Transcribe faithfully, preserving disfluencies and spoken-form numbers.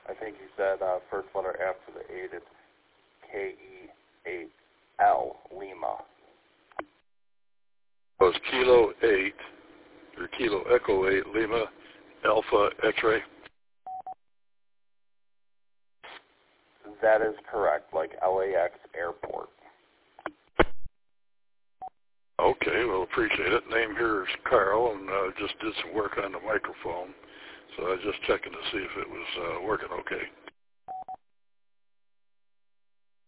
I think you said uh, first letter after the eight, it's K E eight L, Lima. It was Kilo eight, or Kilo Echo eight, Lima, Alpha, X-ray. That is correct, like L A X Airport. Okay, well, appreciate it. Name here is Carl, and uh, just did some work on the microphone, so I was just checking to see if it was uh, working okay.